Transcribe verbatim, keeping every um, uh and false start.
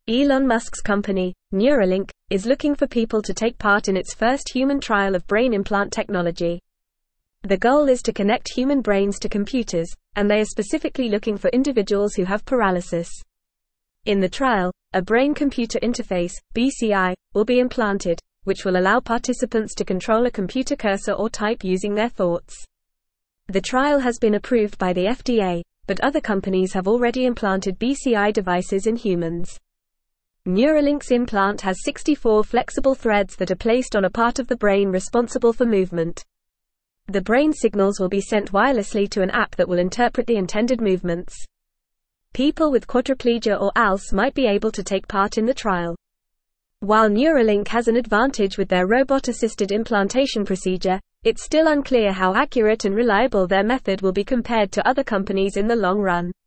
Elon Musk's company, Neuralink, is looking for people to take part in its first human trial of brain implant technology. The goal is to connect human brains to computers, and they are specifically looking for individuals who have paralysis. In the trial, a brain-computer interface, B C I, will be implanted, which will allow participants to control a computer cursor or type using their thoughts. The trial has been approved by the F D A, but other companies have already implanted B C I devices in humans. Neuralink's implant has sixty-four flexible threads that are placed on a part of the brain responsible for movement. The brain signals will be sent wirelessly to an app that will interpret the intended movements. People with quadriplegia or A L S might be able to take part in the trial. While Neuralink has an advantage with their robot-assisted implantation procedure, it's still unclear how accurate and reliable their method will be compared to other companies in the long run.